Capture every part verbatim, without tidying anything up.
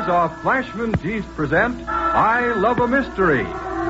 of Flashman's Yeast present I Love a Mystery.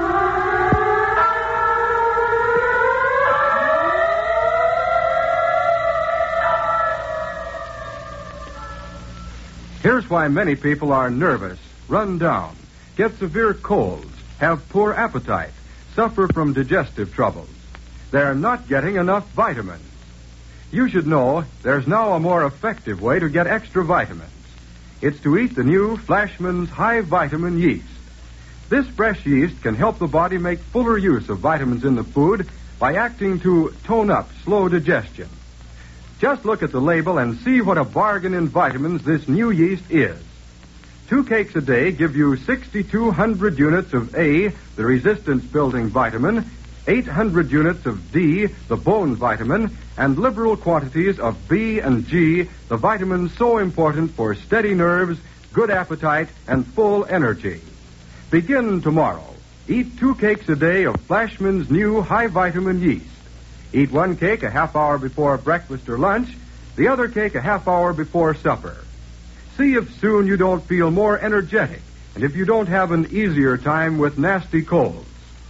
Here's why many people are nervous, run down, get severe colds, have poor appetite, suffer from digestive troubles. They're not getting enough vitamins. You should know there's now a more effective way to get extra vitamins. It's to eat the new Flashman's High Vitamin Yeast. This fresh yeast can help the body make fuller use of vitamins in the food by acting to tone up slow digestion. Just look at the label and see what a bargain in vitamins this new yeast is. Two cakes a day give you sixty-two hundred units of A, the resistance-building vitamin, eight hundred units of D, the bone vitamin, and liberal quantities of B and G, the vitamins so important for steady nerves, good appetite, and full energy. Begin tomorrow. Eat two cakes a day of Flashman's new high vitamin yeast. Eat one cake a half hour before breakfast or lunch, the other cake a half hour before supper. See if soon you don't feel more energetic, and if you don't have an easier time with nasty colds.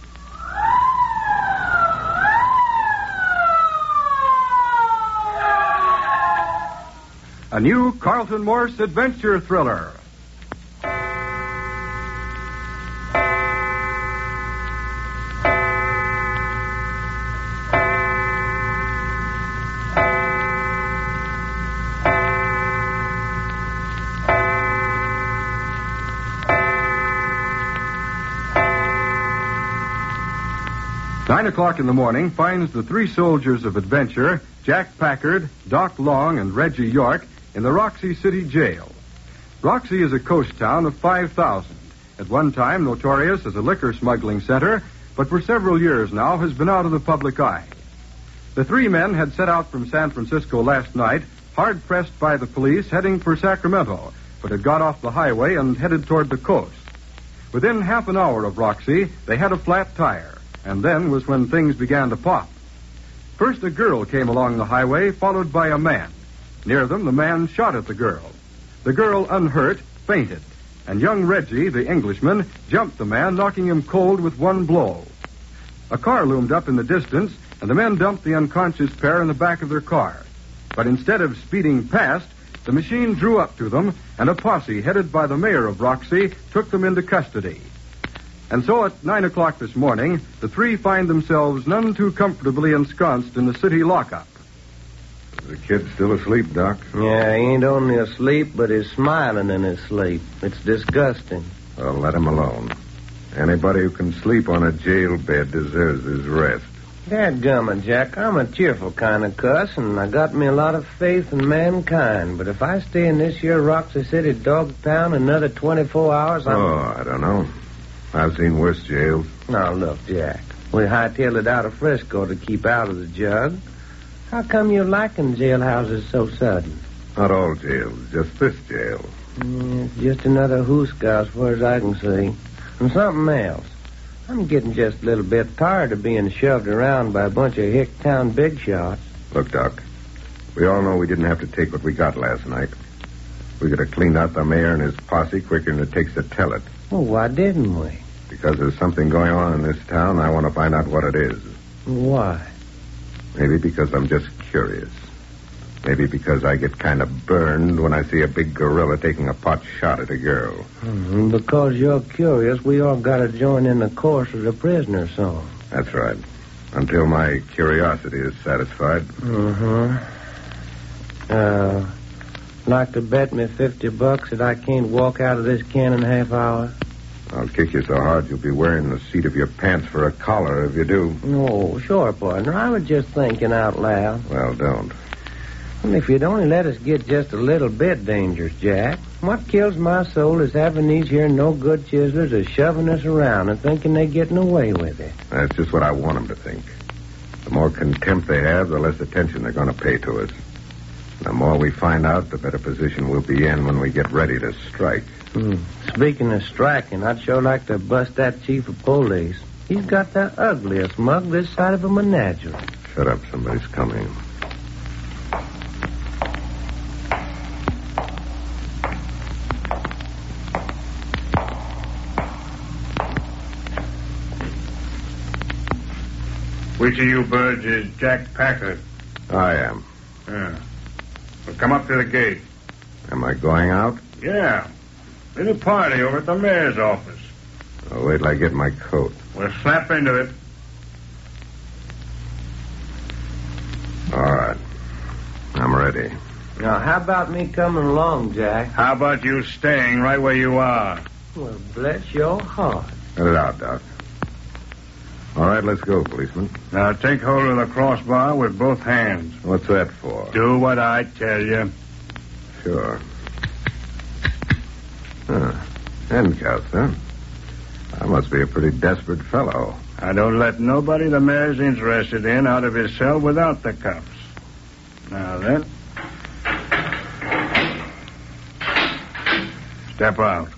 A new Carlton Morse adventure thriller. Nine o'clock in the morning finds the three soldiers of adventure, Jack Packard, Doc Long, and Reggie York, in the Roxy City Jail. Roxy is a coast town of five thousand. At one time notorious as a liquor smuggling center, but for several years now has been out of the public eye. The three men had set out from San Francisco last night, hard pressed by the police, heading for Sacramento, but had got off the highway and headed toward the coast. Within half an hour of Roxy, they had a flat tire. And then was when things began to pop. First, a girl came along the highway, followed by a man. Near them, the man shot at the girl. The girl, unhurt, fainted. And young Reggie, the Englishman, jumped the man, knocking him cold with one blow. A car loomed up in the distance, and the men dumped the unconscious pair in the back of their car. But instead of speeding past, the machine drew up to them, and a posse headed by the mayor of Roxy took them into custody. And so at nine o'clock this morning, the three find themselves none too comfortably ensconced in the city lockup. Is the kid still asleep, Doc? Yeah, he ain't only asleep, but he's smiling in his sleep. It's disgusting. Well, let him alone. Anybody who can sleep on a jail bed deserves his rest. Dadgummit, Jack, I'm a cheerful kind of cuss, and I got me a lot of faith in mankind. But if I stay in this here Roxy City dog town another twenty-four hours, I'm... Oh, I don't know. I've seen worse jails. Now, look, Jack. We hightailed it out of Frisco to keep out of the jug. How come you're liking jailhouses so sudden? Not all jails, just this jail. Yeah, it's just another hooska as far as I can see. And something else. I'm getting just a little bit tired of being shoved around by a bunch of hick-town big shots. Look, Doc, we all know we didn't have to take what we got last night. We could have cleaned out the mayor and his posse quicker than it takes to tell it. Well, why didn't we? Because there's something going on in this town, I want to find out what it is. Why? Maybe because I'm just curious. Maybe because I get kind of burned when I see a big gorilla taking a pot shot at a girl. Mm-hmm. Because you're curious, we all got to join in the chorus of the prisoner song. That's right. Until my curiosity is satisfied. Mm-hmm. Uh... Like to bet me fifty bucks that I can't walk out of this can in a half hour? I'll kick you so hard you'll be wearing the seat of your pants for a collar if you do. Oh, sure, partner. I was just thinking out loud. Well, don't. Well, if you'd only let us get just a little bit dangerous, Jack. What kills my soul is having these here no-good chiselers a shoving us around and thinking they're getting away with it. That's just what I want them to think. The more contempt they have, the less attention they're going to pay to us. The more we find out, the better position we'll be in when we get ready to strike. Hmm. Speaking of striking, I'd sure like to bust that chief of police. He's got the ugliest mug this side of a menagerie. Shut up. Somebody's coming. Which of you birds is Jack Packard? I am. Yeah. Well, come up to the gate. Am I going out? Yeah. There's a party over at the mayor's office. I'll wait till I get my coat. We'll slap into it. All right. I'm ready. Now, how about me coming along, Jack? How about you staying right where you are? Well, bless your heart. Let it out, Doc. All right, let's go, policeman. Now, take hold of the crossbar with both hands. What's that for? Do what I tell you. Sure. Huh. Handcuffs, huh? I must be a pretty desperate fellow. I don't let nobody the mayor's interested in out of his cell without the cuffs. Now then. Step out.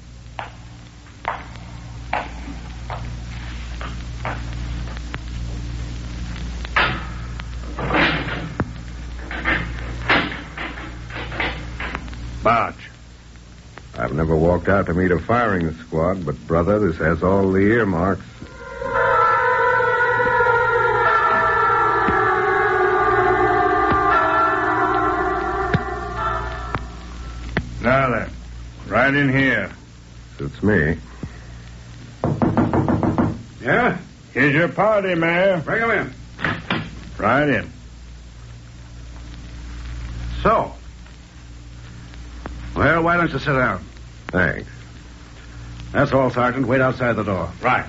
March. I've never walked out to meet a firing squad, but, brother, this has all the earmarks. Now then, right in here. Suits me. Yeah? Here's your party, Mayor. Bring him in. Right in. So. Well, why don't you sit down? Thanks. That's all, Sergeant. Wait outside the door. Right.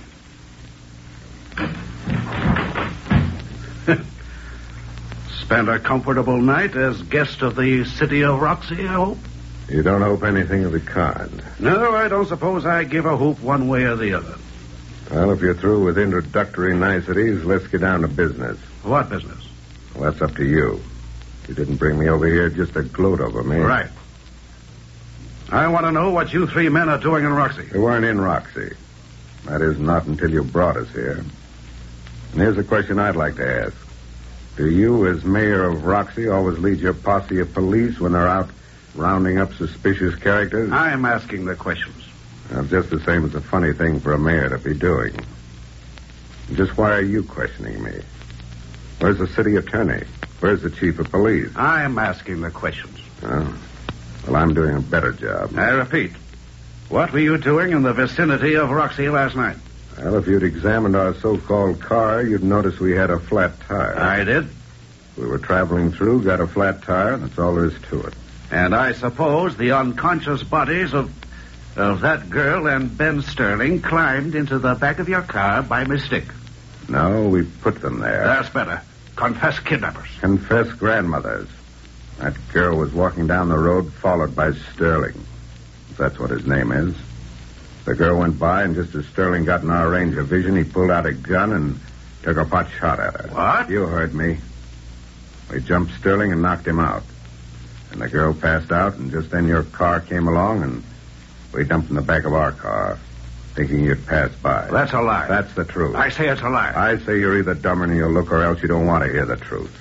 Spend a comfortable night as guest of the city of Roxy, I hope? You don't hope anything of the kind. No, I don't suppose I give a hoop one way or the other. Well, if you're through with introductory niceties, let's get down to business. What business? Well, that's up to you. You didn't bring me over here just to gloat over me. Right. I want to know what you three men are doing in Roxy. We weren't in Roxy. That is, not until you brought us here. And here's a question I'd like to ask. Do you, as mayor of Roxy, always lead your posse of police when they're out rounding up suspicious characters? I'm asking the questions. Well, just the same as a funny thing for a mayor to be doing. Just why are you questioning me? Where's the city attorney? Where's the chief of police? I'm asking the questions. Oh. Well, I'm doing a better job. I repeat, what were you doing in the vicinity of Roxy last night? Well, if you'd examined our so-called car, you'd notice we had a flat tire. I did. We were traveling through, got a flat tire, that's all there is to it. And I suppose the unconscious bodies of of that girl and Ben Sterling climbed into the back of your car by mistake. No, we put them there. That's better. Confess kidnappers. Confess grandmothers. That girl was walking down the road followed by Sterling. If that's what his name is. The girl went by, and just as Sterling got in our range of vision, he pulled out a gun and took a pot shot at her. What? You heard me. We jumped Sterling and knocked him out. And the girl passed out, and just then your car came along, and we dumped in the back of our car, thinking you'd pass by. That's a lie. That's the truth. I say it's a lie. I say you're either dumber than you look, or else you don't want to hear the truth.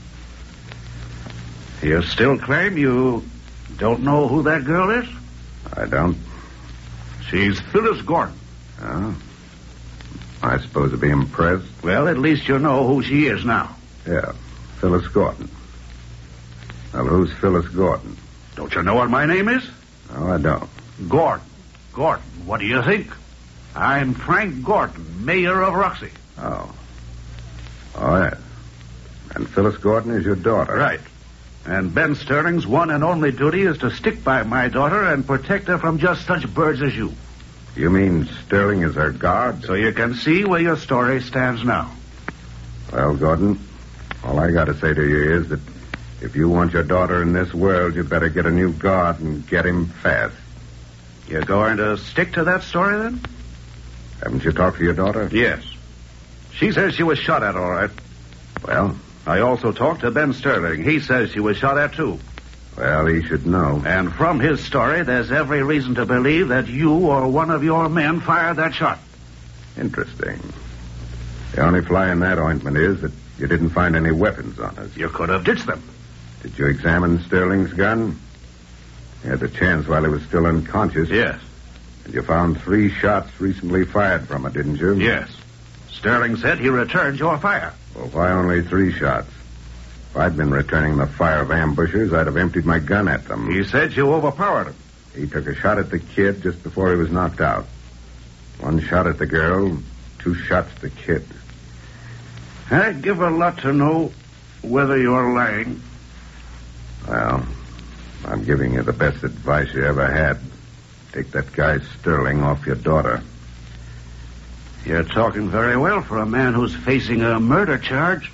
You still claim you don't know who that girl is? I don't. She's Phyllis Gordon. Oh. I suppose to be impressed. Well, at least you know who she is now. Yeah, Phyllis Gordon. Well, who's Phyllis Gordon? Don't you know what my name is? No, I don't. Gordon. Gordon. What do you think? I'm Frank Gordon, mayor of Roxy. Oh. Oh, yes. And Phyllis Gordon is your daughter. Right. And Ben Sterling's one and only duty is to stick by my daughter and protect her from just such birds as you. You mean Sterling is her guard? So you can see where your story stands now. Well, Gordon, all I got to say to you is that if you want your daughter in this world, you better get a new guard and get him fast. You're going to stick to that story, then? Haven't you talked to your daughter? Yes. She says she was shot at, all right. Well? I also talked to Ben Sterling. He says she was shot at, too. Well, he should know. And from his story, there's every reason to believe that you or one of your men fired that shot. Interesting. The only fly in that ointment is that you didn't find any weapons on us. You could have ditched them. Did you examine Sterling's gun? You had the chance while he was still unconscious. Yes. And you found three shots recently fired from it, didn't you? Yes. Sterling said he returned your fire. Well, why only three shots? If I'd been returning the fire of ambushers, I'd have emptied my gun at them. He said you overpowered him. He took a shot at the kid just before he was knocked out. One shot at the girl, two shots at the kid. I'd give a lot to know whether you're lying. Well, I'm giving you the best advice you ever had. Take that guy Sterling off your daughter. You're talking very well for a man who's facing a murder charge.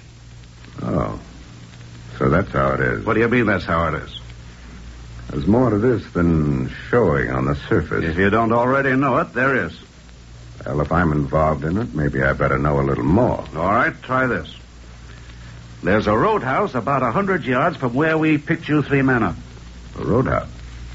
Oh, so that's how it is. What do you mean that's how it is? There's more to this than showing on the surface. If you don't already know it, there is. Well, if I'm involved in it, maybe I better know a little more. All right, try this. There's a roadhouse about a hundred yards from where we picked you three men up. A roadhouse?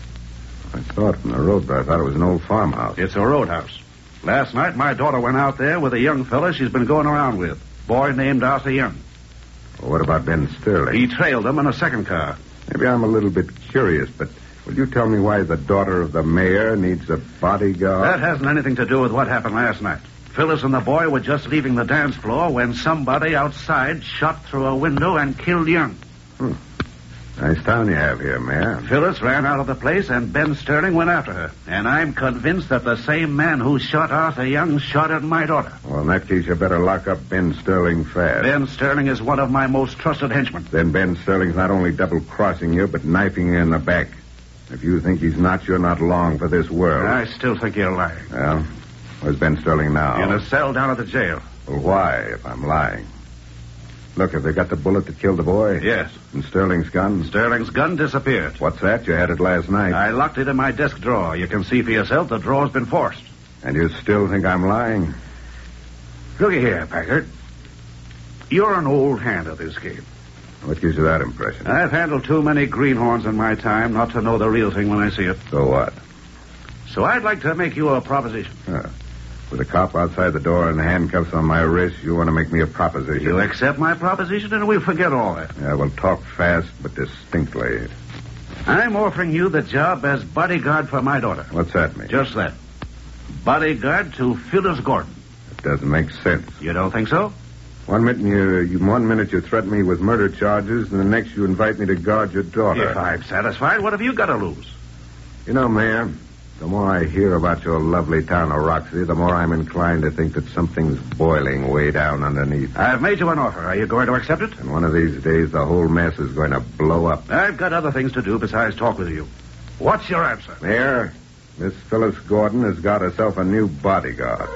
I saw it from the road, but I thought it was an old farmhouse. It's a roadhouse. Last night, my daughter went out there with a young fella she's been going around with. Boy named Arthur Young. Well, what about Ben Sterling? He trailed them in a second car. Maybe I'm a little bit curious, but will you tell me why the daughter of the mayor needs a bodyguard? That hasn't anything to do with what happened last night. Phyllis and the boy were just leaving the dance floor when somebody outside shot through a window and killed Young. Hmm. Nice town you have here, Mayor. Phyllis ran out of the place and Ben Sterling went after her. And I'm convinced that the same man who shot Arthur Young shot at my daughter. Well, in that case, you better lock up Ben Sterling fast. Ben Sterling is one of my most trusted henchmen. Then Ben Sterling's not only double-crossing you, but knifing you in the back. If you think he's not, you're not long for this world. I still think you're lying. Well, where's Ben Sterling now? In a cell down at the jail. Well, why, if I'm lying? Look, have they got the bullet that killed the boy? Yes. And Sterling's gun? Sterling's gun disappeared. What's that? You had it last night. I locked it in my desk drawer. You can see for yourself the drawer's been forced. And you still think I'm lying? Looky here, Packard. You're an old hand at this game. What gives you that impression? I've handled too many greenhorns in my time not to know the real thing when I see it. So what? So I'd like to make you a proposition. Huh. With a cop outside the door and handcuffs on my wrist, you want to make me a proposition? You accept my proposition and we'll forget all that. Yeah, well, talk fast but distinctly. I'm offering you the job as bodyguard for my daughter. What's that mean? Just that. Bodyguard to Phyllis Gordon. It doesn't make sense. You don't think so? One minute you, you one minute you threaten me with murder charges, and the next you invite me to guard your daughter. If I'm satisfied, what have you got to lose? You know, Mayor, the more I hear about your lovely town of Roxy, the more I'm inclined to think that something's boiling way down underneath. I've made you an offer. Are you going to accept it? And one of these days, the whole mess is going to blow up. I've got other things to do besides talk with you. What's your answer? Mayor, Miss Phyllis Gordon has got herself a new bodyguard.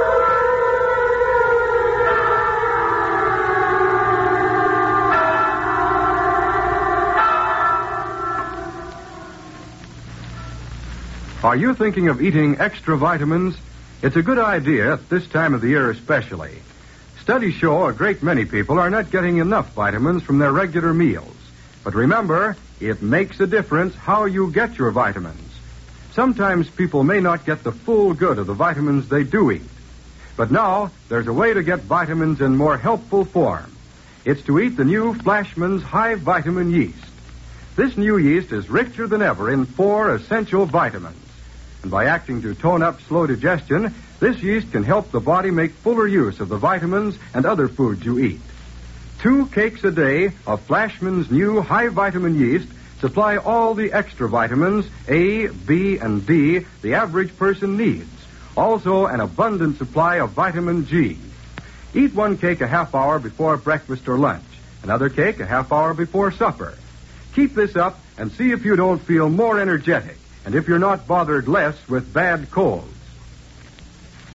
Are you thinking of eating extra vitamins? It's a good idea at this time of the year especially. Studies show a great many people are not getting enough vitamins from their regular meals. But remember, it makes a difference how you get your vitamins. Sometimes people may not get the full good of the vitamins they do eat. But now, there's a way to get vitamins in more helpful form. It's to eat the new Flashman's High Vitamin Yeast. This new yeast is richer than ever in four essential vitamins. And by acting to tone up slow digestion, this yeast can help the body make fuller use of the vitamins and other foods you eat. Two cakes a day of Flashman's new high vitamin yeast supply all the extra vitamins A, B, and D the average person needs. Also, an abundant supply of vitamin G. Eat one cake a half hour before breakfast or lunch. Another cake a half hour before supper. Keep this up and see if you don't feel more energetic. And if you're not bothered less with bad colds.